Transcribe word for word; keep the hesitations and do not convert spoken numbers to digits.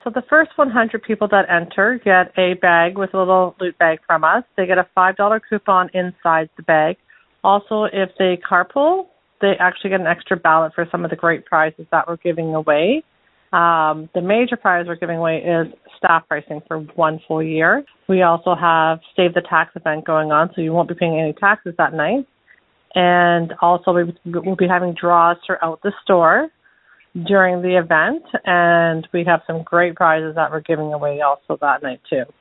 so the first one hundred people that enter get a bag with a little loot bag from us. They get a five dollars coupon inside the bag. Also, if they carpool, they actually get an extra ballot for some of the great prizes that we're giving away. Um, the major prize we're giving away is staff pricing for one full year. We also have Save the Tax event going on, so you won't be paying any taxes that night. And also we will be having draws throughout the store during the event, and we have some great prizes that we're giving away also that night too.